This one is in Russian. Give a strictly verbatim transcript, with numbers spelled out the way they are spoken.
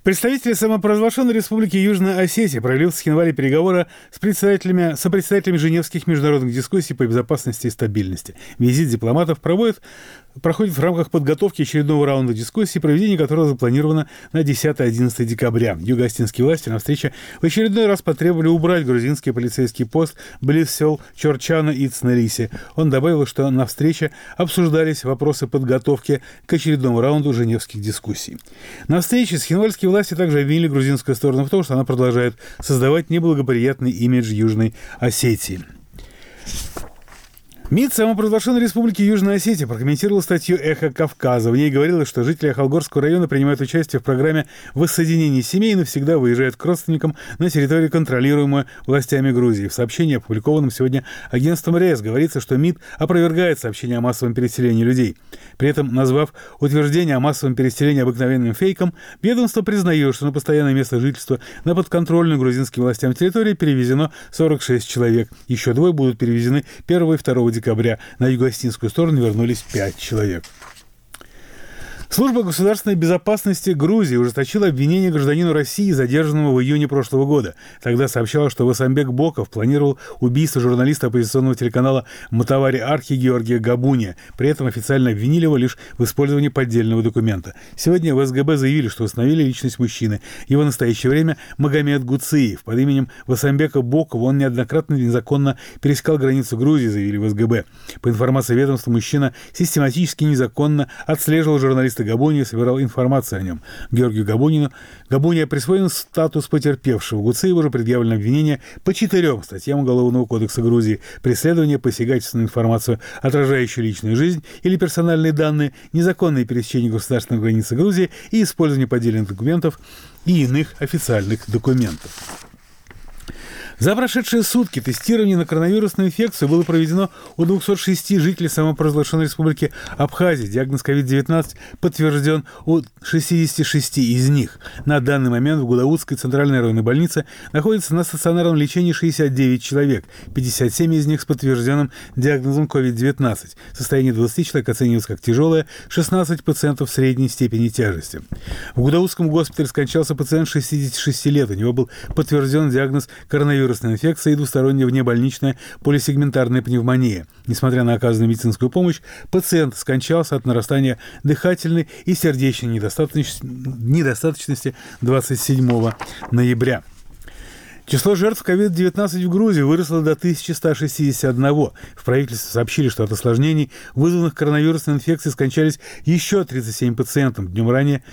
Представители самопровозглашенной республики Южная Осетия провели в Цхинвале переговоры с председателями, сопредседателями Женевских международных дискуссий по безопасности и стабильности. Визит дипломатов проводит, проходит в рамках подготовки очередного раунда дискуссий, проведение которого запланировано на десятое-одиннадцатое декабря. Юго-осетинские власти на встрече в очередной раз потребовали убрать грузинский полицейский пост близ сел Чорчана и Цнелиси. Он добавил, что на встрече обсуждались вопросы подготовки к очередному раунду женевских дискуссий. На встрече цхинвальские власти также обвинили грузинскую сторону в том, что она продолжает создавать неблагоприятный имидж Южной Осетии. МИД самопровозглашенной республики Южная Осетия прокомментировал статью «Эхо Кавказа». В ней говорилось, что жители Ахалгорского района принимают участие в программе воссоединения семей и навсегда выезжают к родственникам на территорию, контролируемую властями Грузии. В сообщении, опубликованном сегодня агентством РЕС, говорится, что МИД опровергает сообщение о массовом переселении людей. При этом, назвав утверждение о массовом переселении обыкновенным фейком, ведомство признает, что на постоянное место жительства на подконтрольную грузинским властям территории перевезено сорок шесть человек. Еще двое будут перевезены первого и второго декабря. декабря. На юго-осетинскую сторону вернулись пять человек. Служба государственной безопасности Грузии ужесточила обвинение гражданину России, задержанному в июне прошлого года. Тогда сообщала, что Васамбек Боков планировал убийство журналиста оппозиционного телеканала «Матавари Архи» Георгия Габуния. При этом официально обвинили его лишь в использовании поддельного документа. Сегодня в СГБ заявили, что установили личность мужчины. Его в настоящее время Магомед Гуциев. Под именем Васамбека Бокова он неоднократно незаконно пересекал границу Грузии, заявили в СГБ. По информации ведомства, мужчина систематически незаконно отслеживал журналиста Габуния, собирал информацию о нем. Георгию Габунину Габуния присвоен статус потерпевшего. Гуциеву же предъявлено обвинение по четырем статьям Уголовного кодекса Грузии: преследование, посягательство на информацию, отражающую личную жизнь или персональные данные, незаконное пересечение государственной границы Грузии и использование поддельных документов и иных официальных документов. За прошедшие сутки тестирование на коронавирусную инфекцию было проведено у двухсот шести жителей самопровозглашенной республики Абхазии. Диагноз ковид девятнадцать подтвержден у шестидесяти шести из них. На данный момент в Гудаутской центральной районной больнице находится на стационарном лечении шестьдесят девять человек, пятьдесят семь из них с подтвержденным диагнозом ковид девятнадцать. Состояние двадцати человек оценивается как тяжелое, шестнадцать пациентов средней степени тяжести. В Гудаутском госпитале скончался пациент шестидесяти шести лет. У него был подтвержден диагноз коронавирусной инфекции и двусторонняя внебольничная полисегментарная пневмония. Несмотря на оказанную медицинскую помощь, пациент скончался от нарастания дыхательной и сердечной недостаточности двадцать седьмого ноября. Число жертв ковид девятнадцать в Грузии выросло до тысячи ста шестидесяти одного. В правительстве сообщили, что от осложнений, вызванных коронавирусной инфекцией, скончались еще тридцать семь пациентов. Днем ранее